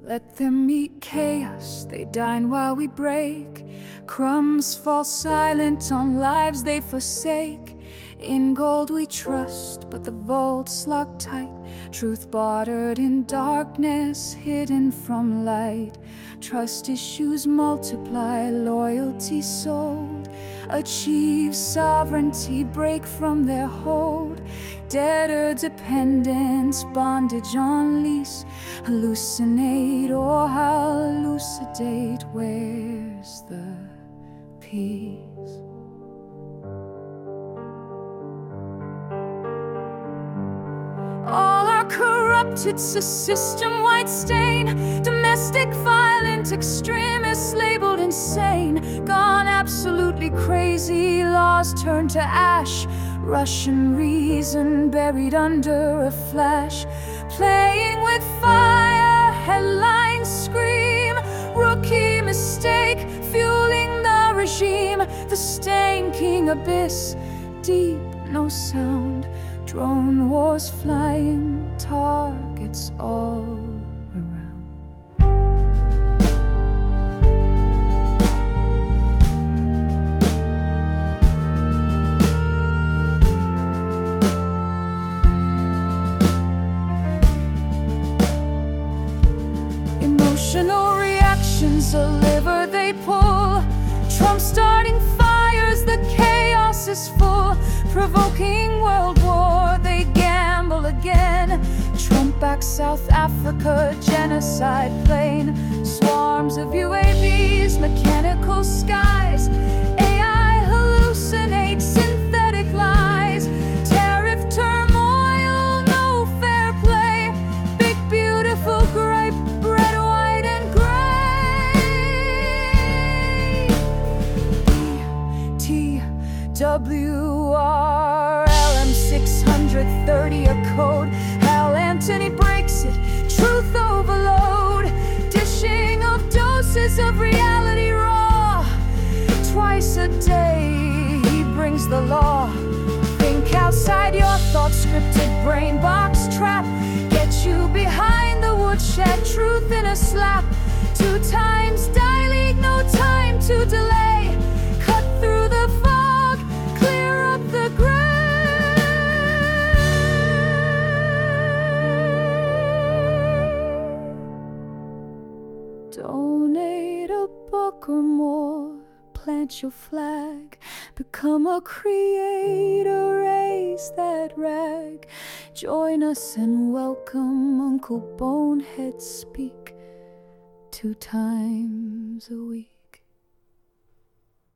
Let them eat chaos, they dine while we break. Crumbs fall silent on lives they forsake. In gold we trust, but the vault's locked tight. Truth bartered in darkness, hidden from light. Trust issues multiply, loyalty sold. Achieve sovereignty, break from their hold. Debtor dependence, bondage on lease. Hallucinate or hallucidate, where's the peace? All are corrupt, it's a system-wide stain. Domestic violent extremists labeled insane. Gone absolutely crazy, laws turned to ash. Russian reason buried under a flash. Playing with fire, headlines scream. Rookie mistake, fueling the regime. The Stain King abyss, deep, no sound. Drone wars flying, targets all around. Emotional reactions, a lever they pull. Trump starting fires, the chaos is full. Provoking world war, they gamble again. Trump back South Africa, genocide plane. Swarms of UAVs, mechanical skies. AI hallucinate, synthetic lies. Tariff turmoil, no fair play. Big beautiful gripe, red, white and gray. BTWR LM630, a code. Hal Anthony breaks it, truth overload. Dishing of doses of reality raw. Twice a day he brings the law. Think outside your thoughts, scripted brain box trap. Get you behind the woodshed, truth in a slap. 2 times dilate, no time to delay. Cut through the fog, clear up the gray. Donate a buck or more, plant your flag, become a creator, raise that rag. Join us and welcome Uncle Bonehead speak 2 times a week.